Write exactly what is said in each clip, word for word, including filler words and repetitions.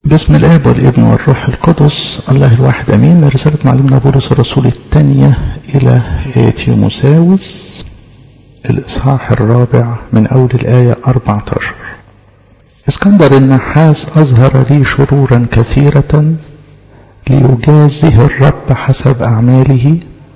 باسم الآب والابن والروح القدس الله الواحد أمين. من رسالة معلمنا بولس الرسول الثانية إلى تيموثاوس الإصحاح الرابع من أول الآية أربعة عشر. اسكندر النحاس أظهر لي شرورا كثيرة ليجازه الرب حسب أعماله،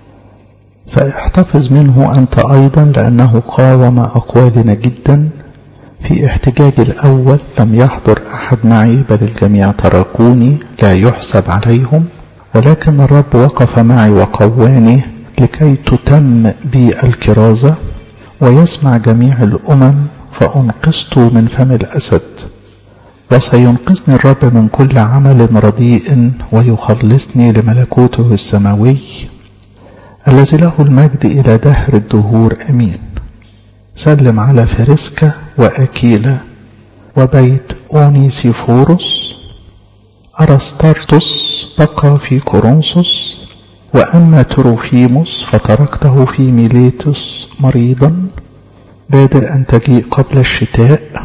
فاحتفظ منه أنت أيضا، لأنه قاوم أقوالنا جدا. في احتجاج الأول لم يحضر أحد معي، بل الجميع تركوني، لا يحسب عليهم، ولكن الرب وقف معي وقواني لكي تتم بي الكرازة ويسمع جميع الأمم، فأنقذت من فم الأسد. وسينقذني الرب من كل عمل رديء ويخلصني لملكوته السماوي، الذي له المجد إلى دهر الدهور أمين. سلم على فريسكا وأكيلا وبيت أونيسيفوروس. أرسطرطس بقى في كورنثوس، وأما تروفيموس فتركته في ميليتوس مريضا، بادر أن تجيء قبل الشتاء.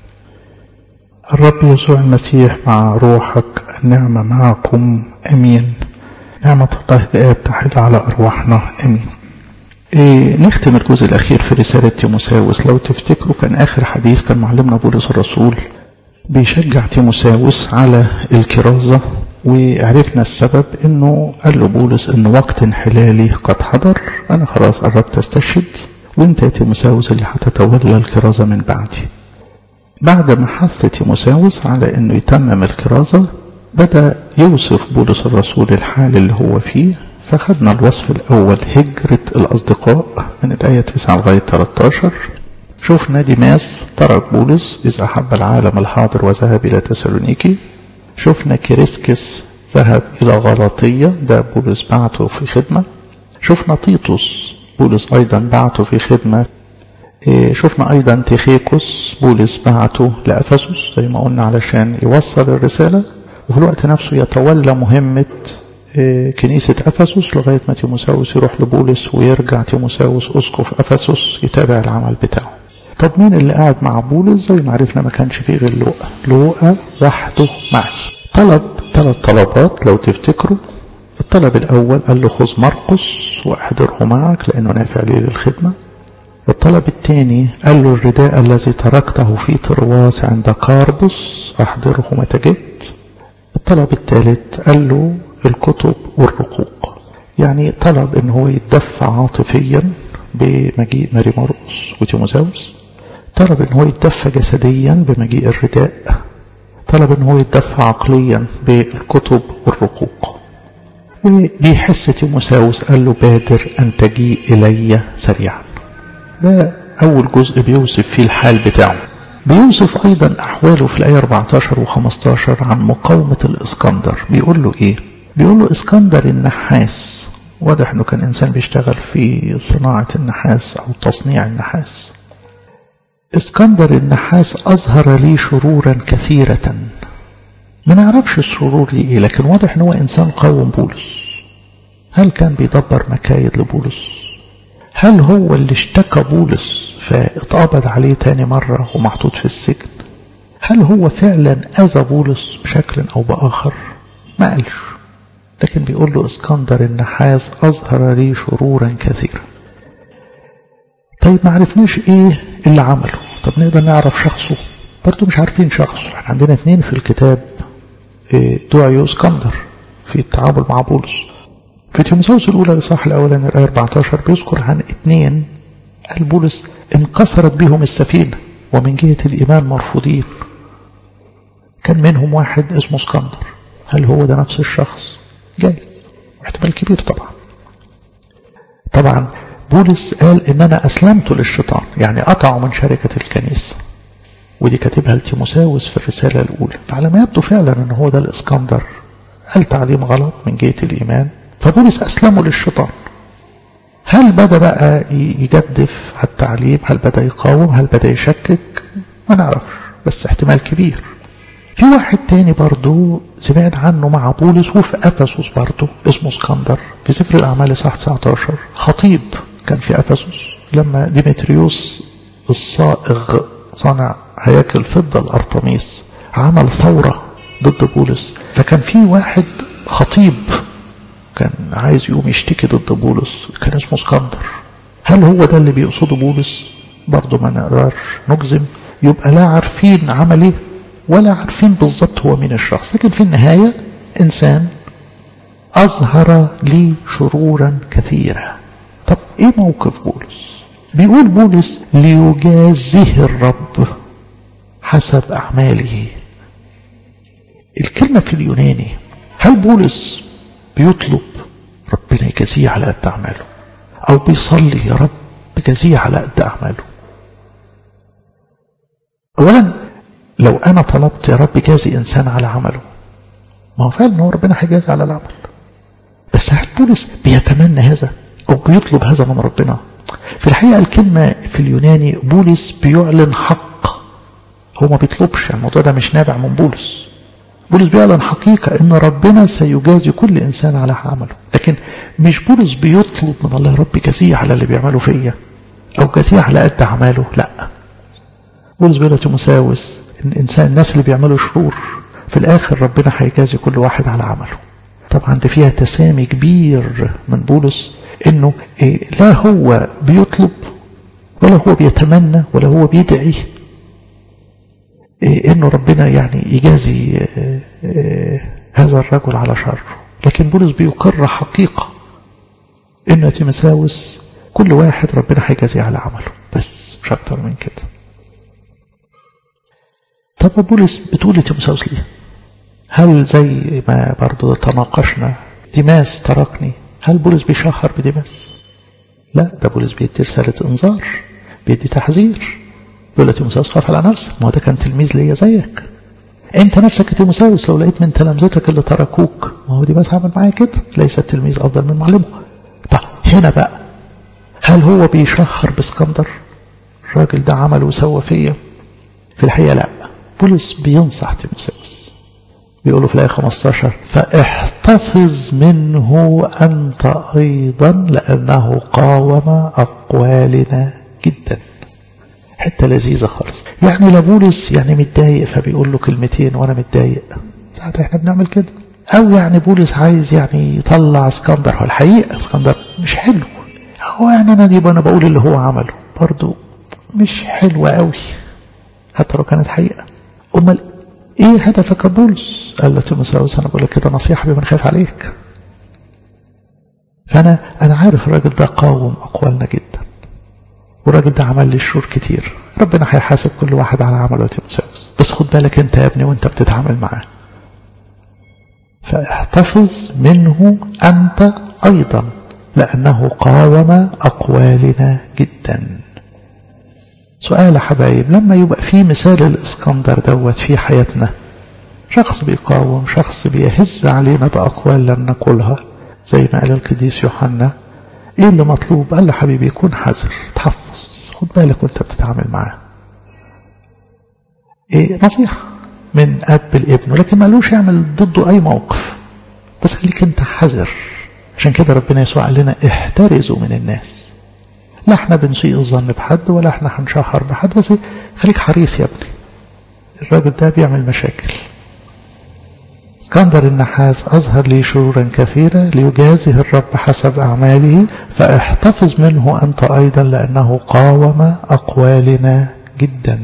الرب يسوع المسيح مع روحك، النعمة معكم أمين. نعمة الله الآب تحل على أرواحنا أمين. إيه نختم الجزء الأخير في رسالة تيموثاوس. لو تفتكروا كان آخر حديث كان معلمنا بولس الرسول بيشجع تيموثاوس على الكرازة، وعرفنا السبب إنه قال له بولس إن وقت انحلالي قد حضر، أنا خلاص قربت أستشهد، وإنت يا تيموثاوس اللي هتتولى الكرازة من بعدي. بعد ما حث تيموثاوس على إنه يتمم الكرازة، بدأ يوصف بولس الرسول الحال اللي هو فيه. فخدنا الوصف الأول هجرة الأصدقاء من الآية تسعة لغاية ثلاثة عشر. شوفنا ديماس ترك بولس إذ أحب العالم الحاضر وذهب إلى تسالونيكي. شوفنا كريسكس ذهب إلى غلاطية، ده بولس بعته في خدمة. شوفنا تيتوس بولس أيضا بعته في خدمة. شوفنا أيضا تيخيكوس بولس بعته لأفسس زي ما قلنا علشان يوصل الرسالة، وفي الوقت نفسه يتولى مهمة كنيسة أفسس لغاية ما تيموثاوس يروح لبولس، ويرجع تيموثاوس أسقف أفسس يتابع العمل بتاعه. طب مين اللي قاعد مع بولس؟ زي ما عرفنا ما كانش فيه غير لوقا. لوقا وحده معي. طلب ثلاث طلبات لو تفتكروا. الطلب الأول قال له خذ مرقس وأحضره معك لأنه نافع لي للخدمة. الطلب الثاني قال له الرداء الذي تركته في ترواس عند كاربوس أحضره متى جئت. الطلب الثالث قال له الكتب والرقوق، يعني طلب ان هو يتدفع عاطفيا بمجيء ماري مرقس وتيموثاوس، طلب ان هو يتدفع جسديا بمجيء الرداء، طلب ان هو يتدفع عقليا بالكتب والرقوق. وبيحس تيموثاوس قال له بادر ان تجيء الي سريعا. ده اول جزء بيوصف فيه الحال بتاعه. بيوصف ايضا احواله في الايه أربعة عشر وخمسة عشر عن مقاومة الاسكندر. بيقول له ايه؟ بيقول له اسكندر النحاس، واضح انه كان انسان بيشتغل في صناعة النحاس او تصنيع النحاس. اسكندر النحاس اظهر لي شرورا كثيرة. ما نعرفش الشرور دي ايه، لكن واضح انه انسان قاوم بولس. هل كان بيدبر مكايد لبولس؟ هل هو اللي اشتكى بولس فاتقبض عليه تاني مرة ومحطوط في السجن؟ هل هو فعلا اذى بولس بشكل او باخر؟ ما قالش، لكن بيقول له اسكندر النحاس أظهر لي شرورا كثيرا. طيب ما عرفناش ايه اللي عمله. طب نقدر نعرف شخصه؟ برضو مش عارفين شخصه. احنا عندنا اثنين في الكتاب دعيوا اسكندر في التعامل مع بولس. في تيموثاوس الأولى الإصحاح الأولاني الآية أربعة عشر بيذكر عن اثنين قال بولس انكسرت بهم السفينة ومن جهة الإيمان مرفوضين. كان منهم واحد اسمه اسكندر. هل هو ده نفس الشخص؟ جايز، احتمال كبير طبعا. طبعا بولس قال ان انا اسلمت للشيطان، يعني قطعوا من شركة الكنيسة، ودي كاتبها لتيموثاوس في الرسالة الاولى. فعلى ما يبدو فعلا ان هو ده الاسكندر، قال تعليم غلط من جهة الايمان، فبولس اسلمه للشيطان. هل بدأ بقى يجدف على التعليم؟ هل بدأ يقاوم؟ هل بدأ يشكك؟ ما نعرفش، بس احتمال كبير. في واحد تاني برضو سمعنا عنه مع بولس وفي أفسس برضو اسمه اسكندر، في سفر الأعمال صح تسعة عشر. خطيب كان في أفسس لما ديمتريوس الصائغ صنع هياكل فضة الأرطميس، عمل ثورة ضد بولس. فكان في واحد خطيب كان عايز يقوم يشتكي ضد بولس، كان اسمه اسكندر. هل هو ده اللي بيقصده بولس؟ برضه ما نقدرش نجزم. يبقى لا عارفين عمل ايه ولا عارفين بالظبط هو مين الشخص، لكن في النهاية إنسان أظهر لي شرورا كثيرة. طب ايه موقف بولس؟ بيقول بولس ليجازيه الرب حسب أعماله. الكلمة في اليوناني، هل بولس بيطلب ربنا يجازيه على قد أعماله، أو بيصلي يا رب جازيه على قد أعماله؟ أولا لو أنا طلبت يا رب جازي إنسان على عمله، ما هو فعلا هو ربنا هيجازي على العمل، بس هل بولس بيتمنى هذا أو بيطلب هذا من ربنا؟ في الحقيقة الكلمة في اليوناني بولس بيعلن حق، هو ما بيطلبش. الموضوع ده مش نابع من بولس. بولس بيعلن حقيقة ان ربنا سيجازي كل انسان على عمله، لكن مش بولس بيطلب من الله يا رب جازيه على اللي بيعمله فيا او جازيه على قد اعماله. لا، بولس بيقول لتيموثاوس ان انسان الناس اللي بيعملوا شرور في الاخر ربنا هيجازي كل واحد على عمله. طبعا دي فيها تسامي كبير من بولس، انه إيه لا هو بيطلب ولا هو بيتمنى ولا هو بيدعي إيه انه ربنا يعني يجازي إيه إيه هذا الرجل على شره، لكن بولس بيقر حقيقة ان تيموثاوس كل واحد ربنا هيجازي على عمله، بس مش اكتر من كده. طب بولس بتقول لتيموثاوس ليه؟ هل زي ما برضو تناقشنا ديماس تركني، هل بولس بيشهر بديماس؟ لا، ده بولس بيدي رسالة انذار، بيدي تحذير، بيقول لتيموثاوس خاف على نفسك، ما هو ده كان تلميذ ليا زيك. انت نفسك يا تيموثاوس لو لقيت من تلامذتك اللي تركوك، ما هو ديماس عمل معايا كده، ليس التلميذ افضل من معلمه. طب هنا بقى هل هو بيشهر باسكندر؟ الراجل ده عمل وسوى فيا؟ في الحقيقة لا، بولس بينصح تيموثاوس، بيقولوا في الآية خمستاشر فاحتفظ منه أنت أيضا لأنه قاوم أقوالنا جدا. حتى لذيذة خالص، يعني لبولس يعني متضايق فبيقول له كلمتين وأنا متضايق، ساعات احنا بنعمل كده. أو يعني بولس عايز يعني يطلع اسكندر، هو الحقيقة اسكندر مش حلو، هو يعني أنا دي أنا بقول اللي هو عمله برضو مش حلوة قوي حتى لو كانت حقيقة. أمال ايه هدفك يا بولس؟ قال له تيموثاوس انا بقول لك كده نصيحه بمن خايف عليك. فانا انا عارف الراجل ده قاوم اقوالنا جدا، والراجل ده عمل لي شرور كتير، ربنا هيحاسب كل واحد على عمله يا تيموثاوس، بس خد بالك انت يا ابني وانت بتتعامل معاه. فاحتفظ منه انت ايضا لانه قاوم اقوالنا جدا. سؤال يا حبايب، لما يبقى في مثال الاسكندر دوت في حياتنا، شخص بيقاوم، شخص بيهز علينا بأقوال لم نقولها زي ما قال القديس يوحنا، ايه اللي مطلوب؟ قال له حبيبي يكون حذر، تحفظ، خد بالك وانت بتتعامل معاه. ايه نصيحة من اب لابنه، لكن ما قالوش يعمل ضده اي موقف، بس خليك انت حذر. عشان كده ربنا يسوع قال لنا احترزوا من الناس، لا احنا بنسيء الظن بحد ولا احنا هنشهر بحد، بس خليك حريص يا ابني، الراجل ده بيعمل مشاكل. اسكندر النحاس أظهر لي شرورا كثيرة ليجازه الرب حسب أعماله، فاحتفظ منه أنت أيضا لأنه قاوم أقوالنا جدا.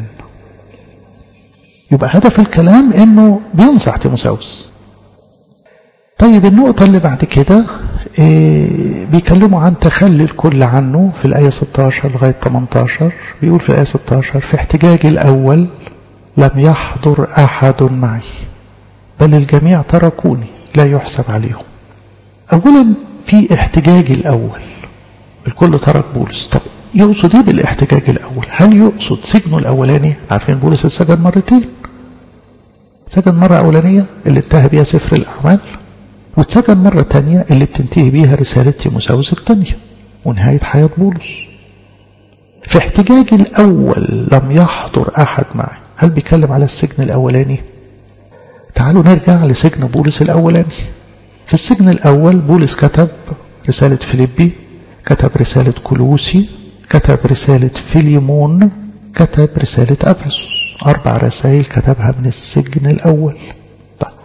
يبقى هدف الكلام إنه بينصح تيموثاوس. طيب النقطة اللي بعد كده إيه بيكلموا عن تخلي الكل عنه في الآية ستاشر لغاية تمنتاشر. بيقول في الآية ستاشر في احتجاجي الأول لم يحضر أحد معي بل الجميع تركوني لا يحسب عليهم. أولا في احتجاجي الأول الكل ترك بولس. طب يقصد ايه بالاحتجاج الأول؟ هل يقصد سجنه الأولاني؟ عارفين بولس اتسجن مرتين، سجن مرة أولانية اللي انتهى بيها سفر الأعمال، واتسجن مرة تانية اللي بتنتهي بيها رسالة تيموثاوس الثانية ونهاية حياة بولس. في احتجاجي الأول لم يحضر أحد معي، هل بيتكلم على السجن الأولاني؟ تعالوا نرجع لسجن بولس الأولاني. في السجن الأول بولس كتب رسالة فيليبي، كتب رسالة كولوسي، كتب رسالة فيليمون، كتب رسالة أفسس، أربع رسائل كتبها من السجن الأول. طيب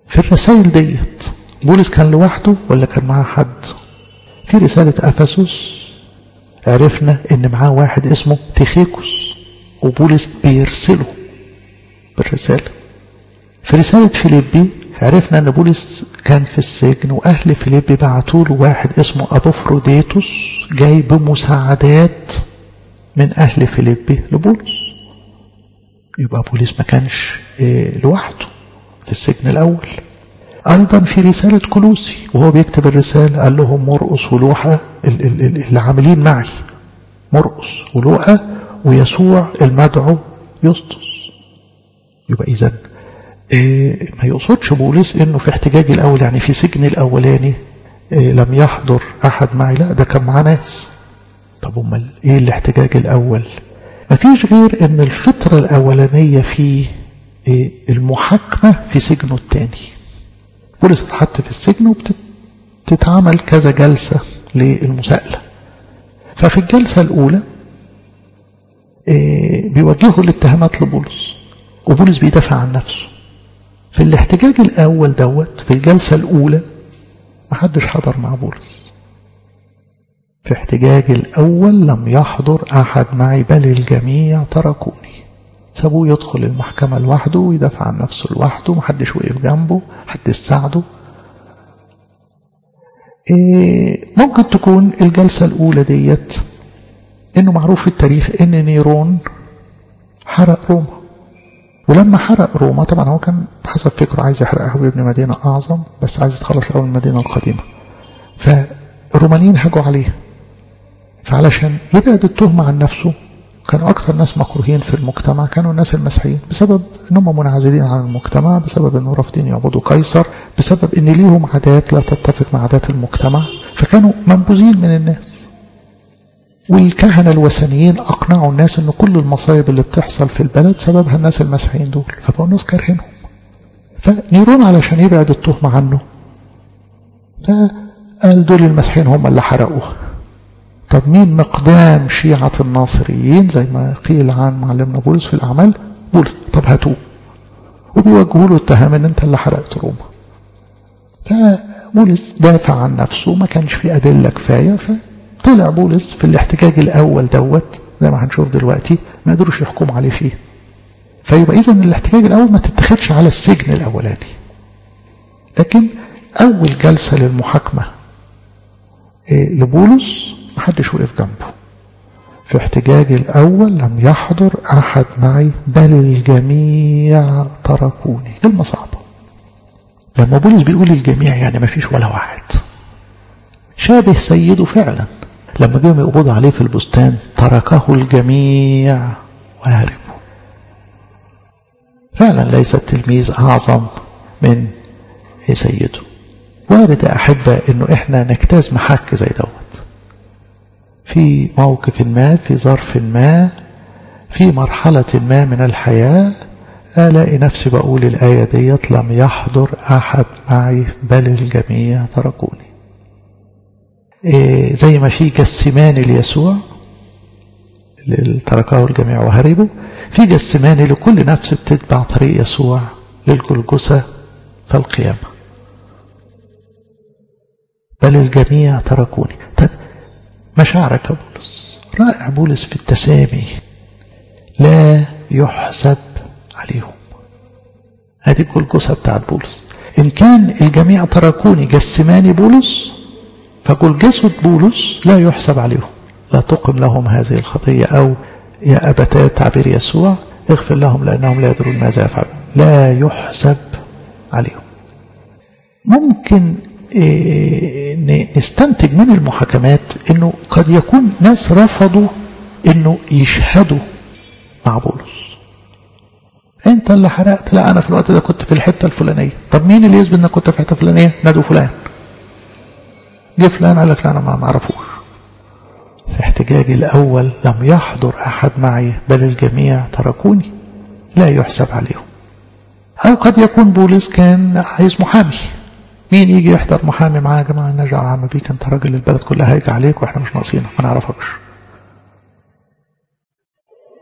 في الرسائل ديت بولس كان لوحده ولا كان معاه حد؟ في رسالة أفسس عرفنا ان معاه واحد اسمه تيخيكوس وبولس بيرسله بالرسالة. في رسالة فيليبي عرفنا ان بولس كان في السجن واهل فيليبي بعتوا له واحد اسمه أبوفروديتوس جاي بمساعدات من اهل فيليبي لبولس. يبقى بولس ما كانش إيه لوحده في السجن الاول. ايضا في رسالة كولوسي وهو بيكتب الرسالة قال لهم مرقس ولوقا اللي عاملين معي، مرقس ولوقا ويسوع المدعو يسطس. يبقى اذا إيه ما يقصدش بولس انه في احتجاج الاول يعني في سجن الاولاني إيه لم يحضر احد معي، لا ده كان معاه ناس. طب امال ايه الاحتجاج الاول؟ ما فيش غير ان الفترة الاولانية في إيه المحاكمة في سجنه الثاني. بولس اتحط في السجن وبتتعمل كذا جلسة للمساءلة. ففي الجلسة الاولى إيه بيوجهوا الاتهامات لبولس وبولس بيدافع عن نفسه. في الاحتجاج الاول دوت في الجلسة الاولى محدش حضر مع بولس. في احتجاج الاول لم يحضر احد معي بل الجميع تركوني. سابوه يدخل المحكمة لوحده ويدافع عن نفسه لوحده، محدش وقف جنبه، محدش ساعده. إيه ممكن تكون الجلسة الاولى ديت انه معروف في التاريخ ان نيرون حرق روما، ولما حرق روما طبعا هو كان حسب فكره عايز يحرقها ويبني مدينة اعظم، بس عايز يتخلص الاول من المدينة القديمة. فالرومانيين هجوا عليه، فعلشان يبعد التهمة عن نفسه كانوا اكثر ناس مكروهين في المجتمع كانوا الناس المسيحيين، بسبب انهم منعزلين عن المجتمع، بسبب انه رافضين يعبدوا قيصر، بسبب ان ليهم عادات لا تتفق مع عادات المجتمع، فكانوا منبوذين من الناس. والكهنة الوثنيين أقنعوا الناس أن كل المصايب اللي بتحصل في البلد سببها الناس المسيحيين دول، فبقوا الناس كارهينهم. فنيرون علشان يبعد التهمة عنه فقال دول المسيحيين هم اللي حرقوها. طب مين مقدام شيعة الناصريين زي ما قيل عن معلمنا بولس في الأعمال؟ بولس. طب هاتوه وبيوجهوا له اتهام ان انت اللي حرقت روما. فبولس دافع عن نفسه، ما كانش في أدلة كفاية، ف طلع بولس في الاحتجاج الأول دوت زي ما هنشوف دلوقتي ما قدروش يحكموا عليه فيه. فيبقى إذن الاحتجاج الأول ما تتخذش على السجن الأولاني، لكن أول جلسة للمحاكمة إيه لبولس ما حدش وقف جنبه. في احتجاج الأول لم يحضر أحد معي بل الجميع تركوني. كلمة صعبة. لما بولس بيقول الجميع يعني ما فيش ولا واحد. شابه سيده فعلا لما جاءوا يقبضوا عليه في البستان تركه الجميع وهربوا. فعلا ليس التلميذ أعظم من سيده. وارد أحبة أنه إحنا نجتاز محك زي دوت في موقف ما، في ظرف ما، في مرحلة ما من الحياة، ألاقي نفسي بقول الآية ديت لم يحضر أحد معي بل الجميع تركوني. إيه زي ما في جسماني ليسوع اللي تركه الجميع وهربوا، في جسماني لكل نفس بتتبع طريق يسوع للجلجسة فالقيامة. بل الجميع تركوني. طب مشاعرك يا بولس؟ رائع بولس في التسامي، لا يحسب عليهم. هذه الجلجسة بتاعت بولس. إن كان الجميع تركوني جسماني بولس، فجلجسة بولس لا يحسب عليهم، لا تقم لهم هذه الخطية، أو يا أبتاه تعبير يسوع اغفر لهم لأنهم لا يدرون ماذا يفعلون. لا يحسب عليهم. ممكن إيه نستنتج من المحاكمات انه قد يكون ناس رفضوا انه يشهدوا مع بولس. انت اللي حرقت؟ لا انا في الوقت ده كنت في الحتة الفلانية. طب مين اللي يثبت انك كنت في الحتة الفلانية؟ نادوا فلان. جه فلان قال لك لا انا ما معرفوش. في احتجاج الاول لم يحضر احد معي بل الجميع تركوني، لا يحسب عليهم. او قد يكون بولس كان عايز محامي. مين يجي يحضر محامي معاه؟ يا جماعه نرجع عم بيك، انت راجل البلد كلها هيجي عليك واحنا مش ناقصينك ما نعرفكش.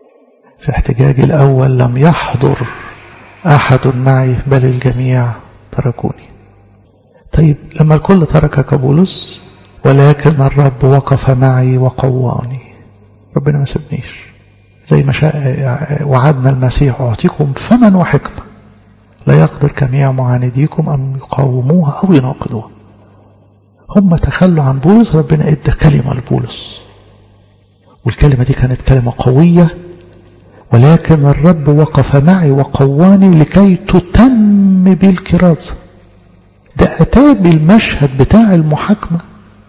في احتجاج الاول لم يحضر احد معي بل الجميع تركوني. طيب لما الكل تركك بولس، ولكن الرب وقف معي وقواني. ربنا ما سبنيش، زي ما شاء وعدنا المسيح أعطيكم فما وحكمة لا يقدر جميع معانديكم أن يقاوموها أو يناقضوها. هم تخلوا عن بولس، ربنا ادى كلمة لبولس، والكلمة دي كانت كلمة قوية. ولكن الرب وقف معي وقواني لكي تتم بي الكرازة. ده أتى بالمشهد بتاع المحاكمة.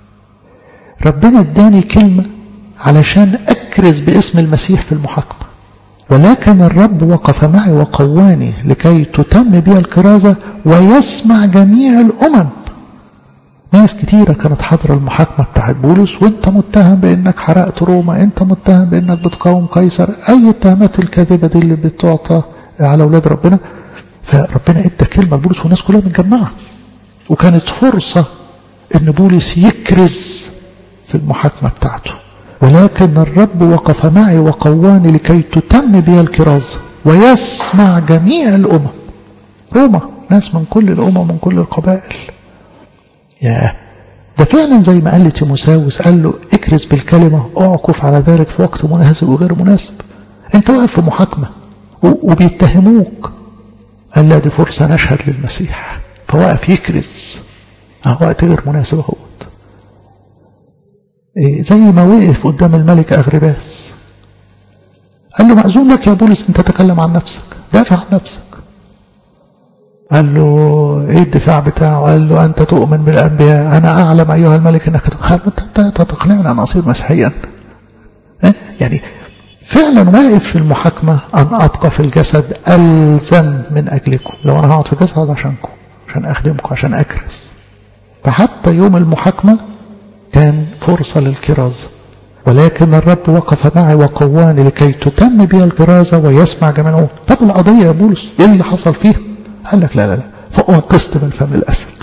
ربنا اداني كلمة علشان أكرز باسم المسيح في المحاكمة. ولكن الرب وقف معي وقواني لكي تتم بي الكرازة ويسمع جميع الأمم. ناس كتيرة كانت حاضرة المحاكمة بتاعت بولس، وانت متهم بانك حرقت روما، انت متهم بانك بتقاوم قيصر، اي التهمات الكاذبة دي اللي بتعطى على اولاد ربنا. فربنا ادى كلمة لبولس والناس كلها متجمعة، وكانت فرصة ان بولس يكرز في المحاكمة بتاعته. ولكن الرب وقف معي وقواني لكي تتم بي الكرازة ويسمع جميع الامم. روما ناس من كل الامم من كل القبائل. يا ده فعلا زي ما قال لي تيموثاوس، قال له اكرز بالكلمة، اعكف على ذلك في وقت مناسب وغير مناسب. انت واقف في محاكمة وبيتهموك، قال لا دي فرصة نشهد للمسيح، فواقف يكرز اه وقت غير مناسب اهوت. إيه زي ما وقف قدام الملك أغرباس، قال له مأذون لك يا بولس انت تتكلم عن نفسك، دافع عن نفسك. قال له ايه الدفاع بتاعه؟ قال له انت تؤمن بالانبياء، انا اعلم ايها الملك انك قال له انت تقنعني ان اصير مسيحيا. يعني فعلا واقف في المحاكمه ان ابقى في الجسد الزم من اجلكم. لو انا هقعد في الجسد هقعد عشانكم، عشان اخدمكم، عشان اكرز. فحتى يوم المحاكمه كان فرصه للكرازه. ولكن الرب وقف معي وقواني لكي تتم بي الكرازه ويسمع جميعهم. طب القضيه يا بولس ايه اللي حصل فيها؟ قال لك لا لا لا فأنقذت من فم الأسد.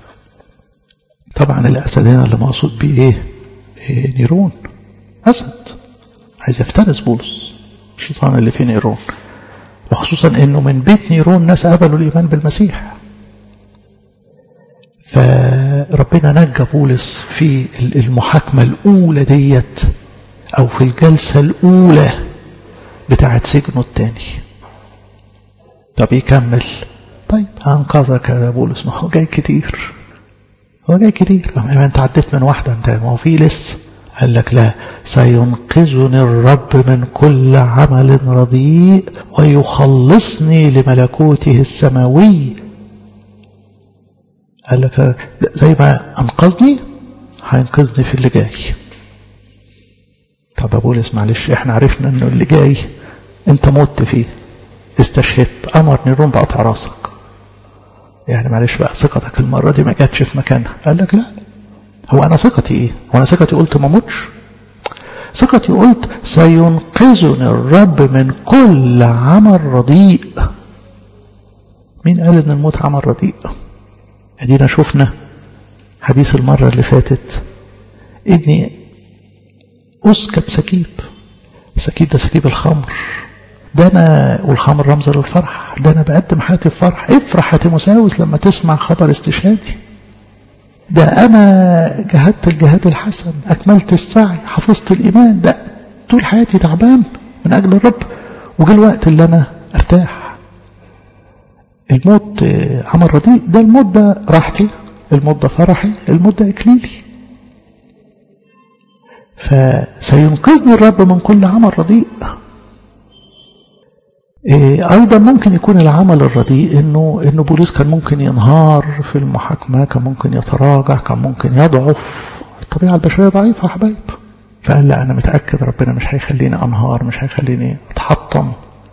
طبعا الأسد هنا اللي مقصود بيه إيه؟ إيه نيرون، أسد عايز يفترس بولس، الشيطان اللي فيه نيرون. وخصوصا إنه من بيت نيرون ناس قبلوا الإيمان بالمسيح. فربنا نجى بولس في المحاكمة الأولى ديت، أو في الجلسة الأولى بتاعت سجنه الثاني. طب يكمل، طيب أنقذك يا بولس، ما هو جاي كتير، هو جاي كتير. ما انت عديت من واحدة، انت ما هو في لسه. قال لك لا، سينقذني الرب من كل عمل رديء ويخلصني لملكوته السماوي. قال لك زي ما أنقذني هينقذني في اللي جاي. طب يا بولس معلش، احنا عرفنا انه اللي جاي انت مت فيه، استشهدت، امر نيرون بقطع راسك. يعني معلش بقى، ثقتك المرة دي ما جاتش في مكانها. قال لك لا، هو انا ثقتي ايه؟ هو انا ثقتي قلت ما موتش؟ ثقتي قلت سينقذني الرب من كل عمل رديء. مين قال ان الموت عمل رديء؟ ادينا شفنا حديث المرة اللي فاتت اني اسكب سكيب. السكيب ده سكيب الخمر، ده أنا، والخمر رمز للفرح، ده أنا بقدم حياتي بفرح. افرح يا تيموثاوس لما تسمع خبر استشهادي. ده أنا جهدت الجهاد الحسن، أكملت السعي، حفظت الإيمان. ده طول حياتي تعبان من أجل الرب، وجه الوقت اللي أنا أرتاح. الموت عمل رديء، ده الموت ده راحتي، الموت ده فرحي، الموت ده إكليلي. فسينقذني الرب من كل عمل رديء. إيه أيضا ممكن يكون العمل الرديء إنه إنه بولس كان ممكن ينهار في المحاكمة، كان ممكن يتراجع، كان ممكن يضعف. الطبيعة البشرية ضعيفة يا حبايب. فقال لا، أنا متأكد ربنا مش هيخليني أنهار، مش هيخليني أتحطم.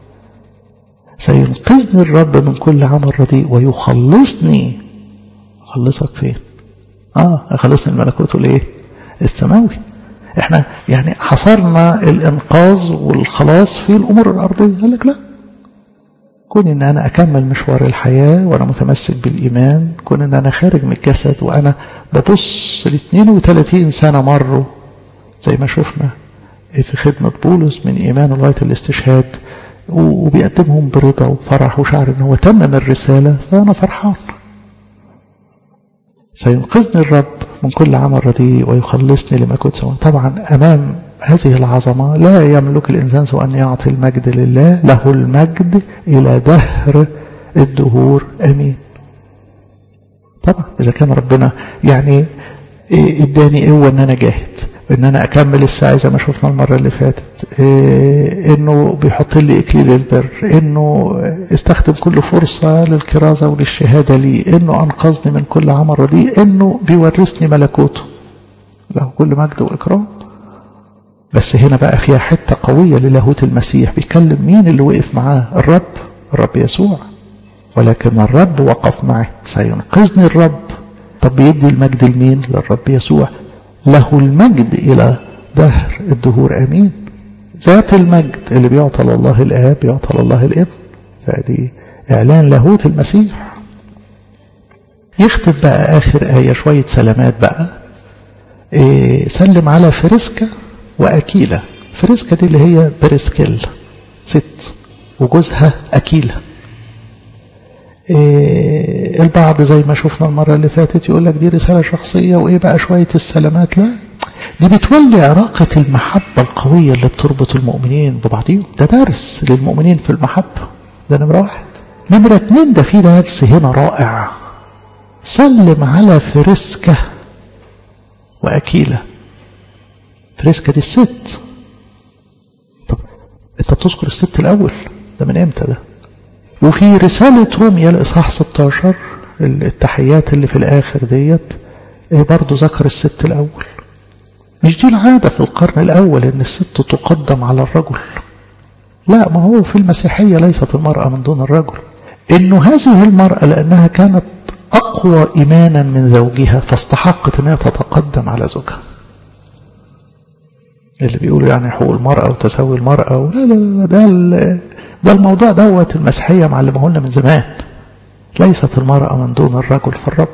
سينقذني الرب من كل عمل رديء ويخلصني. أخلصك فين؟ آه أخلصني الملكوت الإيه؟ السماوي. إحنا يعني حصرنا الإنقاذ والخلاص في الأمور الأرضية. قال لك لا، كون ان انا اكمل مشوار الحياة وانا متمسك بالايمان، كون ان انا خارج من الجسد وانا ببص ل اثنين وثلاثين سنة مروا زي ما شفنا في خدمة بولس من ايمان لغاية الاستشهاد، وبيقدمهم برضا وفرح وشعر ان هو تمم الرسالة. فانا فرحان سينقذني الرب من كل عمل رديء ويخلصني لملكوت سماوات. طبعا أمام هذه العظمة لا يملك الإنسان سوى أن يعطي المجد لله، له المجد إلى دهر الدهور آمين. طبعا إذا كان ربنا يعني اداني قوة ان انا جاهد، ان انا اكمل الساعة زي ما شفنا المرة اللي فاتت، إيه انه بيحط لي اكليل البر، انه استخدم كل فرصة للكرازة وللشهادة لي، انه انقذني من كل عمل رديء، انه بيورثني ملكوته، له كل مجد واكرام. بس هنا بقى فيها حتة قوية للاهوت المسيح، بيكلم مين اللي وقف معاه؟ الرب، الرب يسوع. ولكن الرب وقف معه، سينقذني الرب. طب بيدي المجد لمين؟ للرب يسوع، له المجد إلى دهر الدهور آمين. ذات المجد اللي بيعطى لله الآب يعطى لله الابن. فدي إعلان لاهوت المسيح. يختم بقى آخر آية شوية سلامات بقى. إيه سلم على فريسكا وأكيلة. فريسكا دي اللي هي بريسكيل ست، وجوزها أكيلة. إيه البعض زي ما شفنا المرة اللي فاتت يقول لك دي رسالة شخصية وإيه بقى شوية السلامات. لا، دي بتولي علاقة المحبة القوية اللي بتربط المؤمنين ببعضهم. ده درس للمؤمنين في المحبة، ده نمرة واحد. نمرة اتنين، ده في درس هنا رائع. سلم على فريسكا وأكيلة. فريسكا دي الست. طب انت بتذكر الست الأول، ده من امتى ده؟ وفي رسالة روميا الإصحاح ستة عشر التحيات اللي في الآخر ديت برضو ذكر الست الأول. مش دي العادة في القرن الأول إن الست تقدم على الرجل. لا، ما هو في المسيحية ليست المرأة من دون الرجل. إنه هذه المرأة لأنها كانت أقوى إيمانا من زوجها فاستحقت أنها تتقدم على زوجها. اللي بيقولوا يعني حقوق المرأة وتساوي المرأة و... لا لا لا، ده ده الموضوع دوت المسيحية معلمه لنا من زمان. ليست المرأة من دون الرجل في الرب.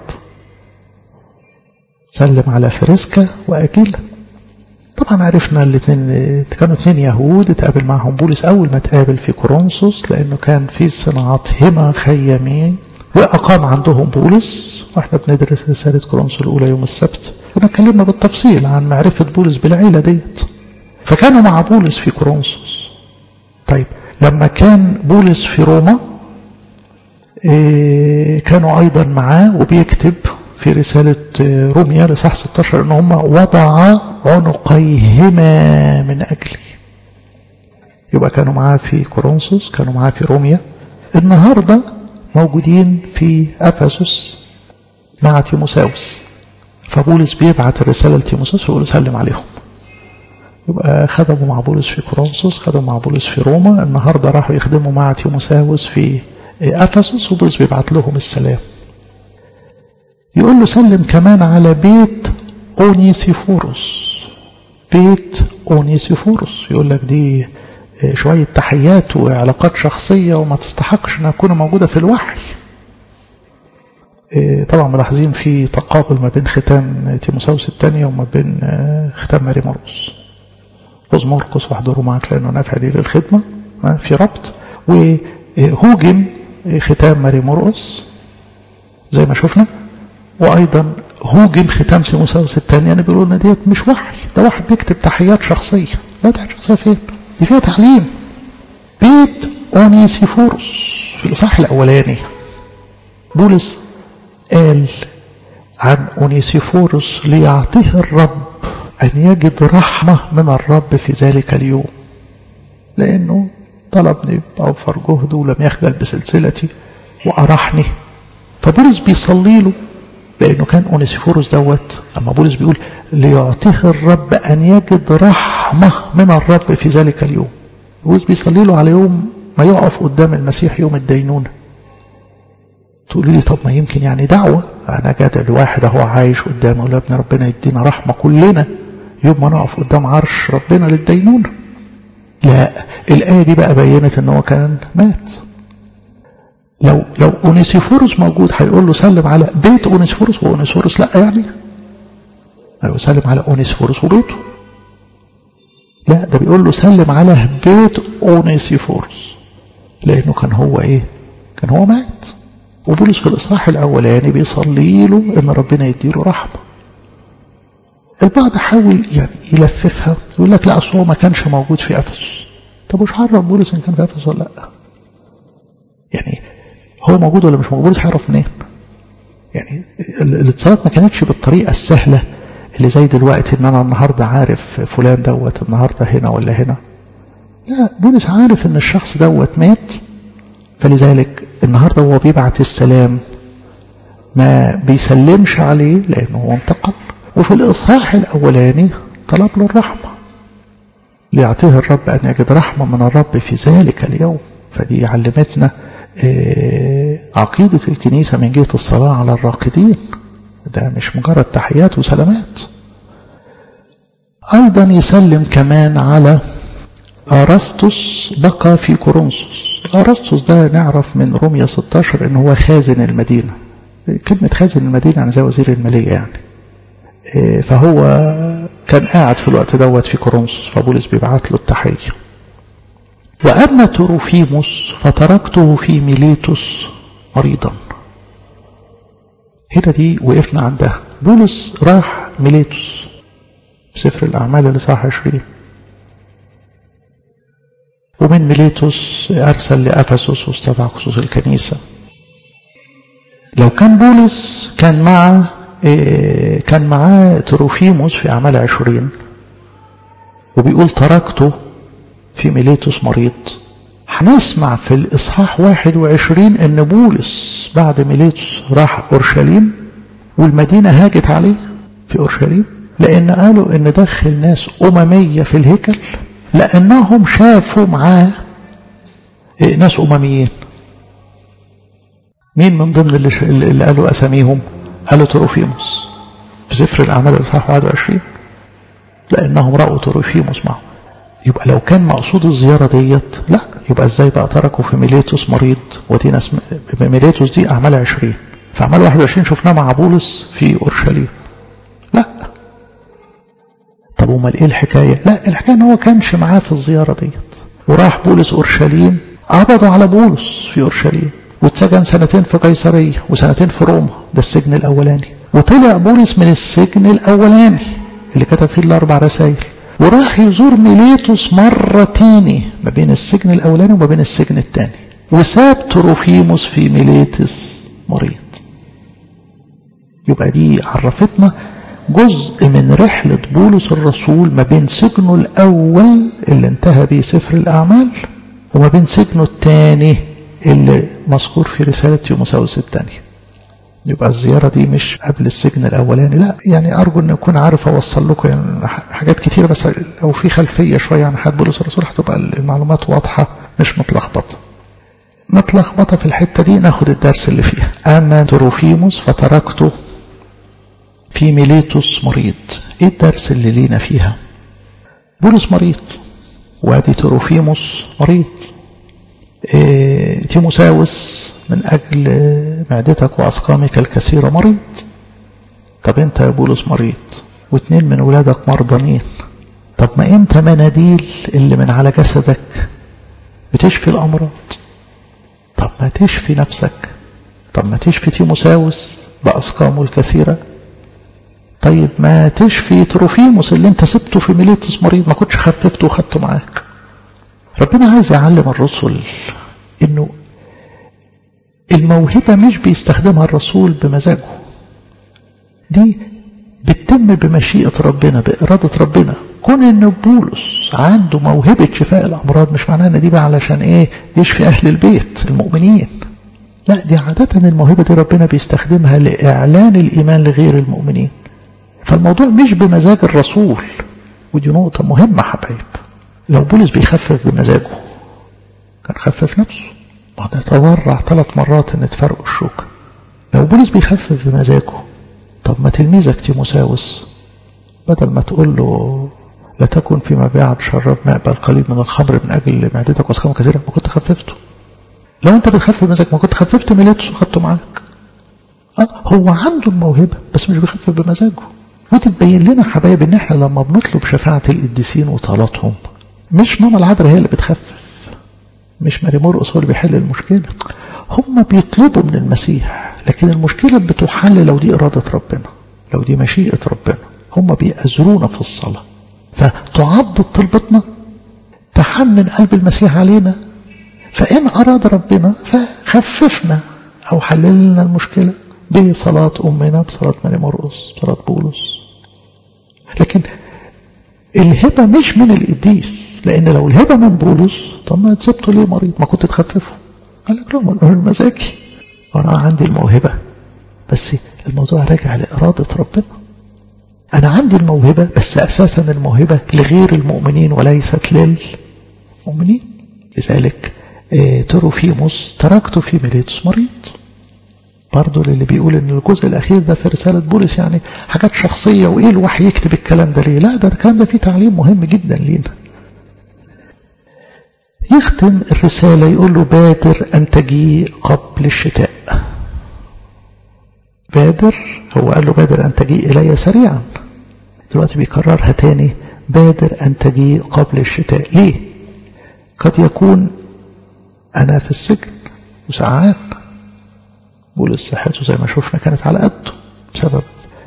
سلم على فريسكا وأكيلة. طبعا عرفنا الاثنين كانوا اثنين يهود اتقابل معهم بولس أول ما اتقابل في كورنثوس، لأنه كان في صناعتهما خيامين، وأقام عندهم بولس. واحنا بندرس رسالة كورنثوس الأولى يوم السبت كنا اتكلمنا بالتفصيل عن معرفة بولس بالعيلة ديت. فكانوا مع بولس في كورنثوس. طيب لما كان بولس في روما كانوا أيضا معاه، وبيكتب في رسالة روميا لصح ستة عشر إن هم وضع عنقيهما من أجلي. يبقى كانوا معاه في كورنثوس، كانوا معاه في روميا. النهاردة موجودين في أفسس مع تيموساوس. فبولس بيبعت الرسالة لتيموساوس ويقول سلم عليهم. يبقى خدموا مع بولس في كورنثوس، خدموا مع بولس في روما، النهاردة راحوا يخدموا مع تيموساوس في أفسس، وبولس بيبعت لهم السلام. يقول له سلم كمان على بيت أونيسيفوروس. بيت أونيسيفوروس يقول لك دي شوية تحيات وعلاقات شخصية وما تستحقش أنها تكون موجودة في الوحي. طبعا ملاحظين في تقابل ما بين ختام تيموساوس الثانية وما بين ختام ماري مرقس. خذ مرقس واحضره معك لأنه نافع لي للخدمة، في ربط. وهوجم ختام ماري مرقس زي ما شفنا، وأيضا هوجم ختام تيموساوس الثانية. يعني بيقولوا لنا ديت مش وحي، ده واحد بيكتب تحيات شخصية. لا، تحيات شخصية فين؟ دي فيها تعليم. بيت أونيسيفوروس في الإصحاح الأولاني بولس قال عن أونيسيفوروس ليعطيه الرب أن يجد رحمة من الرب في ذلك اليوم، لأنه طلبني بأوفر جهده ولم يخجل بسلسلتي وأرحني. فبولس بيصلي له لأنه كان أونيسيفوروس دوت. أما بولس بيقول ليعطيه الرب أن يجد رحمة من الرب في ذلك اليوم. بولس بيصلي له على يوم ما يقف قدام المسيح يوم الدينونة. تقول لي طب ما يمكن يعني دعوة، أنا جاد الواحد أهو عايش قدامه ولا ابن ربنا يدينا رحمة كلنا يوم ما نقف قدام عرش ربنا للدينونة. لا، الآية دي بقى بينت أنه كان مات. لو لو أونيسيفوروس موجود هيقول له سلم على بيت أونيسيفوروس، وأونيسيفوروس لا يعني أيوة سلم على أونيسيفوروس وبيته. لا، ده بيقول له سلم على بيت أونيسيفوروس، لأنه كان هو إيه؟ كان هو مات. وبولس في الإصحاح الأولاني بيصلي له إن ربنا يديله رحمة. البعض حاول يعني يلففها يقول لك لا أصل هو ما كانش موجود في أفسس. طب وش عرف بولس إن كان في أفسس ولا لا؟ يعني هو موجود ولا مش موجود؟ بولس هيعرف منين؟ يعني الاتصالات ما كانتش بالطريقة السهلة اللي زي دلوقتي إن أنا النهاردة عارف فلان دوت النهاردة هنا ولا هنا. لا، بولس عارف إن الشخص دوت مات، فلذلك النهاردة هو بيبعت السلام ما بيسلمش عليه لأنه هو انتقل. وفي الإصحاح الأولاني طلب له الرحمة ليعطيه الرب أن يجد رحمة من الرب في ذلك اليوم. فدي علمتنا عقيدة الكنيسة من جهة الصلاة على الراقدين، ده مش مجرد تحيات وسلامات. أيضا يسلم كمان على أرسطس بقى في كورنثوس. أرسطس ده نعرف من رومية ستة عشر إن هو خازن المدينة. كلمة خازن المدينة يعني زي وزير المالية يعني. فهو كان قاعد في الوقت دوت في كورنثوس، فبولس بيبعت له التحية. وأما تروفيموس فتركته في ميليتوس مريضا. هنا دي وقفنا عندها. بولس راح ميليتوس في سفر الأعمال الإصحاح عشرين، ومن ميليتوس أرسل لأفسس واستدعى خصوص الكنيسة. لو كان بولس كان مع إيه كان معاه تروفيموس في أعمال عشرين وبيقول تركته في ميليتوس مريض، هنسمع في الإصحاح واحد وعشرين إن بولس بعد ميليتوس راح أورشليم والمدينة هاجت عليه في أورشليم، لأن قالوا إن دخل ناس أممية في الهيكل لأنهم شافوا معاه ناس أمميين. مين من ضمن اللي, اللي قالوا أساميهم؟ قالوا تروفيموس في سفر الأعمال الإصحاح واحد وعشرين، لأنهم رأوا تروفيموس معه. يبقى لو كان مقصود الزيارة ديت لا، يبقى ازاي بقى تركوا في ميليتوس مريض؟ ودي ناس ميليتوس دي أعمال عشرين، في أعمال واحد وعشرين شفناه مع بولس في أورشليم. لا، طب وما ايه الحكاية؟ لا، الحكاية ان هو كانش معاه في الزيارة ديت، وراح بولس أورشليم، قبضوا على بولس في أورشليم واتسجن سنتين في قيصرية وسنتين في روما، ده السجن الأولاني. وطلع بولس من السجن الأولاني اللي كتب فيه الأربع رسائل وراح يزور ميليتوس مرة تاني ما بين السجن الأولاني وما بين السجن الثاني، وساب تروفيموس في ميليتوس مريض. يبقى دي عرفتنا جزء من رحلة بولس الرسول ما بين سجنه الأول اللي انتهى به سفر الأعمال وما بين سجنه الثاني اللي مذكور في رسالة تيموثاوس الثانية. يبقى الزيارة دي مش قبل السجن الأولاني، لا، يعني أرجو أن أكون عارف أوصل لكم يعني حاجات كتير، بس لو في خلفية شوية عن حياة بولس الرسول هتبقى المعلومات واضحة مش متلخبطة. متلخبطة في الحتة دي ناخد الدرس اللي فيها. أما تروفيموس فتركته في ميليتوس مريض. إيه الدرس اللي لينا فيها؟ بولس مريض وادي تروفيموس مريض. إيه تيموثاوس من أجل معدتك وأسقامك الكثيرة مريض. طب أنت يا بولس مريض واثنين من ولادك مرضانين، طب ما أنت مناديل اللي من على جسدك بتشفي الأمراض، طب ما تشفي نفسك، طب ما تشفي تيموثاوس بأسقامه الكثيرة، طيب ما تشفي تروفيموس اللي انت سبته في ميليتوس مريض، ما كنتش خففته وخدته معاك. ربنا عايز يعلم الرسل انه الموهبة مش بيستخدمها الرسول بمزاجه، دي بتتم بمشيئة ربنا بإرادة ربنا. كون ان بولس عنده موهبة شفاء الأمراض مش معناه ان دي بقى علشان ايه يشفي أهل البيت المؤمنين، لا، دي عادة الموهبة دي ربنا بيستخدمها لإعلان الإيمان لغير المؤمنين. فالموضوع مش بمزاج الرسول، ودي نقطة مهمة حبايب. لو بولس بيخفف بمزاجه كان خفف نفسه، ما نتضرع ثلاث مرات ان تفرقوا الشوكة. لو بولس بيخفف بمزاجه، طب ما تلميذك تيموثاوس بدل ما تقول له لا تكن فيما بعد شرب ماء بل قليل من الخمر من اجل معدتك واسقامك كثيرة، ما كنت خففته. لو انت بتخفف بمزاجك ما كنت خففت ميليتوس وخدته معاك. اه هو عنده الموهبة بس مش بيخفف بمزاجه. وتتبين لنا حبايب ان احنا لما بنطلب شفاعة القديسين وطلاتهم مش ماما العذراء هي اللي بتخفف، مش ماري مرقس هو اللي بيحل المشكلة، هم بيطلبوا من المسيح، لكن المشكلة بتحل لو دي إرادة ربنا، لو دي مشيئة ربنا. هم بيأزرونا في الصلاة، فتعضد طلبتنا، تحنن قلب المسيح علينا، فإن أراد ربنا فخففنا أو حللنا المشكلة بصلاة أمنا، بصلاة ماري مرقس، بصلاة بولس. لكن الهبة مش من القديس، لأن لو الهبة من بولس طب ما تسبته ليه مريض؟ ما كنت تخففه. قال لك لا، من مزاجي، وأنا عندي الموهبة، بس الموضوع راجع لإرادة ربنا. أنا عندي الموهبة، بس أساسا الموهبة لغير المؤمنين وليست للمؤمنين. لذلك تروفيموس تركته في ميليتوس مريض. برضه للي بيقول ان الجزء الاخير ده في رسالة بولس يعني حاجات شخصية، وايه الوحي يكتب الكلام ده ليه؟ لا، ده الكلام ده فيه تعليم مهم جدا لينا. يختم الرسالة يقول له بادر ان تجيء قبل الشتاء. بادر، هو قال له بادر ان تجيء الي سريعا، دلوقتي بيكررها تاني، بادر ان تجيء قبل الشتاء. ليه؟ قد يكون انا في السجن وسعان، بولس صحته زي ما شفنا كانت على قده بسبب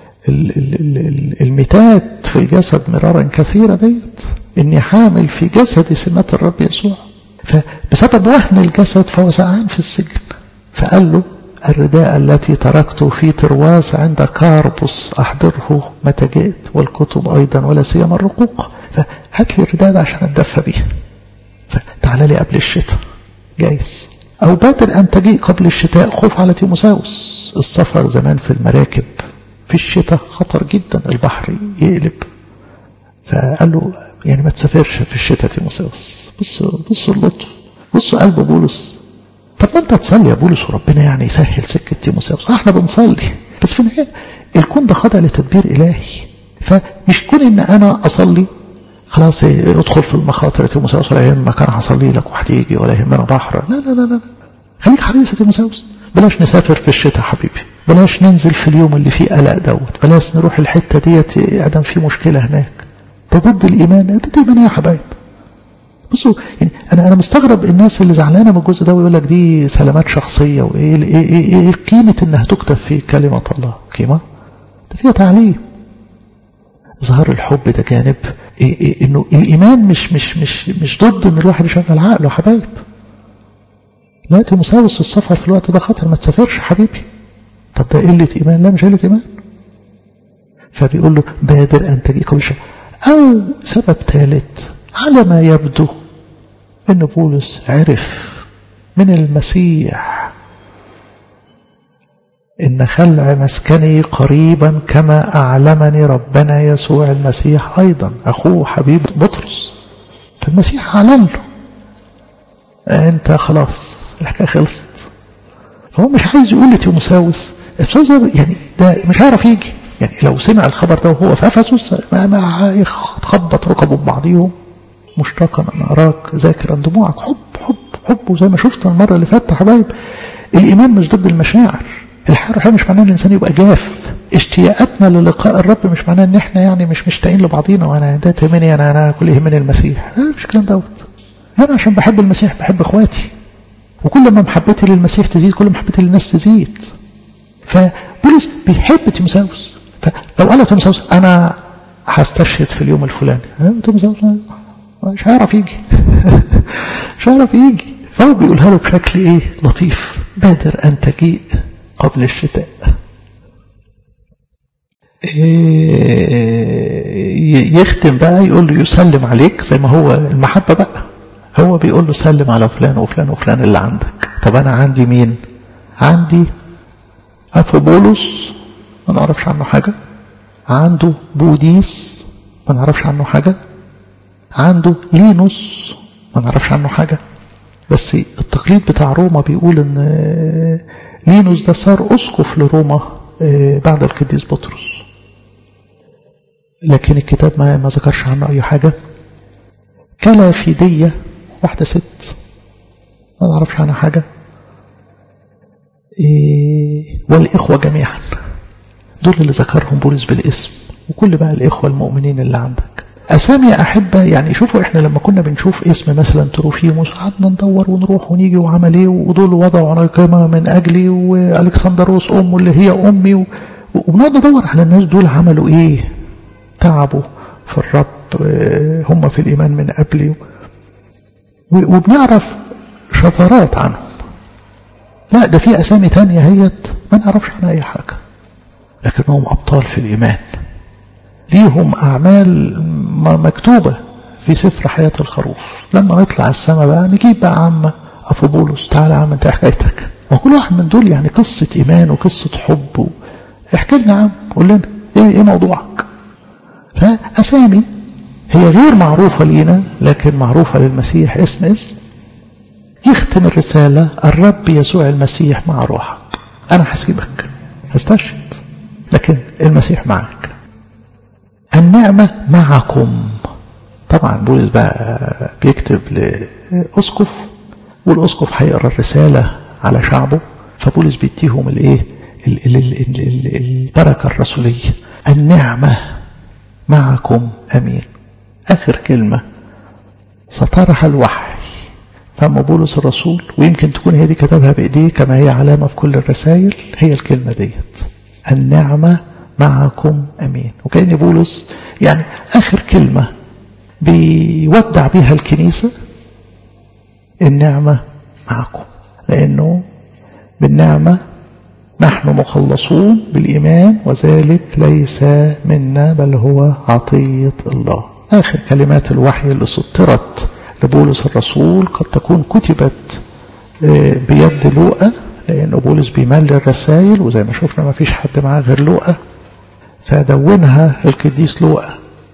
المتات في الجسد مرارا كثيرة ديت، اني حامل في جسدي سمات الرب يسوع، فبسبب وهن الجسد فهو سعان في السجن. فقال له الرداء التي تركته في ترواس عند كاربوس أحضره متى جئت، والكتب أيضا ولا سيما الرقوق، فهات لي الرداء ده عشان أتدفى بيه، فتعال لي قبل الشتاء جايز. أو بادر أن تجيء قبل الشتاء، خوف على تيموساوس. السفر زمان في المراكب في الشتاء خطر جدا، البحر يقلب، فقال له يعني ما تسافرش في الشتاء تيموساوس. بصوا بصوا اللطف، بصوا قلب بولس. طب ما انت تصلي يا بولس وربنا يعني يسهل سكة تيموساوس. احنا بنصلي، بس في النهاية الكون ده خاضع لتدبير إلهي، فمش كون ان انا اصلي خلاص ادخل في المخاطر تيموساوس ولا يهمك انا هصلي لك وهتيجي ولا يهمنا بحر. لا لا لا لا، خليك حريص يا تيموساوس. بلاش نسافر في الشتاء حبيبي، بلاش ننزل في اليوم اللي فيه قلق دوت، بلاش نروح الحتة ديت ادم في مشكلة هناك. ده ضد الإيمان، ده ضد الإيمان يا حبايب. بصوا يعني انا انا مستغرب الناس اللي زعلانه من الجزء ده ويقول لك دي سلامات شخصيه، وايه ايه ايه, إيه قيمه انها تكتب في كلمه الله؟ قيمه ده فيها تعليم. ظهر الحب ده جانب إيه إيه انه الايمان مش مش مش مش ضد ان الواحد يشغل عقله حبايب. لا تيموساوس السفر في الوقت ده خطر، ما تسافرش حبيبي. طب ده قله ايمان؟ لا مش قله ايمان. فبيقول له بادر ان تجيء قبل الشتاء. او سبب ثالث، على ما يبدو ان بولس عرف من المسيح ان خلع مسكني قريبا كما اعلمني ربنا يسوع المسيح ايضا. اخوه حبيب بطرس، فالمسيح اعلن له انت خلاص الحكايه خلصت. فهو مش عايز يقول لتيموساوس يعني ده مش هيعرف يجي، يعني لو سمع الخبر ده وهو في افسس ما هيخبط ركبه ببعضيهم. مشتاقا أن أراك ذاكرا دموعك. حب حب حب. وزي ما شفت المرة اللي فاتت حبايب، الإيمان مش ضد المشاعر. الحياة الروحية مش معناه أن الإنسان يبقى جاف. اشتياقاتنا للقاء الرب مش معناه أن احنا يعني مش مشتاقين لبعضينا وأنا ده تهمني أنا أنا كل يهمني المسيح. لا مش الكلام دوت. أنا عشان بحب المسيح بحب إخواتي، وكل ما محبتي للمسيح تزيد كل ما محبتي للناس تزيد. فبولس بيحب تيموساوس، فلو قال تيموساوس أنا هستشهد في اليوم الفلاني، تيموساوس مش هيعرف يجي مش هيعرف يجي. فهو بيقولها له بشكل ايه لطيف، بادر ان تجيء قبل الشتاء. إيه يختم بقى يقول له يسلم عليك زي ما هو المحبة بقى. هو بيقول له سلم على فلان وفلان وفلان اللي عندك. طب انا عندي مين؟ عندي أفوبولوس ما نعرفش عنه حاجة، عنده بوديس ما نعرفش عنه حاجة، عنده لينوس ما نعرفش عنه حاجة. بس التقليد بتاع روما بيقول ان لينوس ده صار أسقف لروما بعد القديس بطرس، لكن الكتاب ما ما ذكرش عنه أي حاجة. كلافيدية واحدة ست ما نعرفش عنها حاجة. والإخوة جميعا دول اللي ذكرهم بولس بالاسم، وكل بقى الإخوة المؤمنين اللي عندك أسامي يا أحبة يعني شوفوا إحنا لما كنا بنشوف اسم مثلا تروفيموس قعدنا ندور ونروح ونيجي وعمل إيه ودول وضعوا عناقمة من أجلي وألكسندروس أمه اللي هي أمي وبنقعد ندور على الناس دول عملوا إيه، تعبوا في الرب، هم في الإيمان من قبلي، وبنعرف شذرات عنهم. لا ده في أسامي تانية هيت ما نعرفش عنها أي حاجة، لكنهم أبطال في الإيمان، ليهم أعمال مكتوبة في سفر حياة الخروف. لما نطلع السماء بقى نجيب بقى عم أفو بولس، تعالى عم أنت حكايتك، وكل واحد من دول يعني قصة إيمان وقصة حب، احكي لنا عم، قول لنا إيه, إيه موضوعك. فأسامي هي غير معروفة لينا لكن معروفة للمسيح اسم اسم. يختم الرسالة الرب يسوع المسيح مع روحك. أنا هسيبك هستشهد لكن المسيح معك. النعمة معكم. طبعا بولس بقى بيكتب لأسقف، والأسقف هيقرأ الرسالة على شعبه، فبولس بيديهم الايه البركة الرسولية. النعمة معكم أمين. آخر كلمة سطرها الوحي فما بولس الرسول، ويمكن تكون هي دي كتبها بإيديه كما هي علامة في كل الرسائل، هي الكلمة ديت النعمة معكم أمين. وكأن بولس يعني آخر كلمة بيودع بها الكنيسة النعمة معكم، لأنه بالنعمة نحن مخلصون بالإيمان وذلك ليس منا بل هو عطية الله. آخر كلمات الوحي اللي سطرت لبولس الرسول قد تكون كتبت بيد لوقا، لأنه بولس بيمل الرسائل وزي ما شفنا ما فيش حد معاه غير لوقا، فدونها القديس لوقا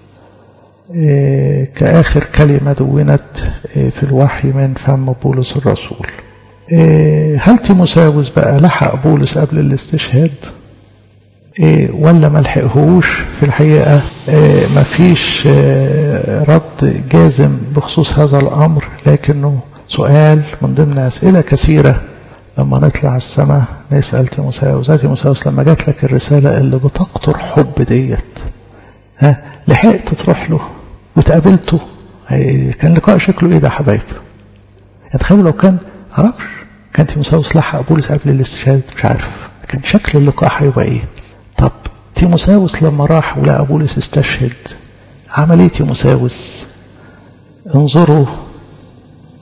كآخر كلمة دونت في الوحي من فم بولس الرسول. هل تيموثاوس بقى لحق بولس قبل الاستشهاد ولا ما لحقهوش؟ في الحقيقة ما فيش رد جازم بخصوص هذا الأمر، لكنه سؤال من ضمن أسئلة كثيرة لما نطلع السماء نسأل تيموثاوس. تيموثاوس لما جات لك الرسالة اللي بتقطر حب ديت، ها لحقت تروح له وتقابلته؟ كان لقاء شكله ايه ده حبايب؟ تخيلوا لو كان عرفش كان تيموثاوس لحق بولس قبل الاستشهاد، مش عارف كان شكل اللقاء هيبقى ايه. طب تيموثاوس لما راح ولقى بولس استشهد عمل ايه تيموثاوس؟ انظروا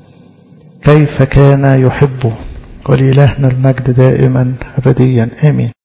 كيف كان يحبه. ولإلهنا المجد دائما أبديا آمين.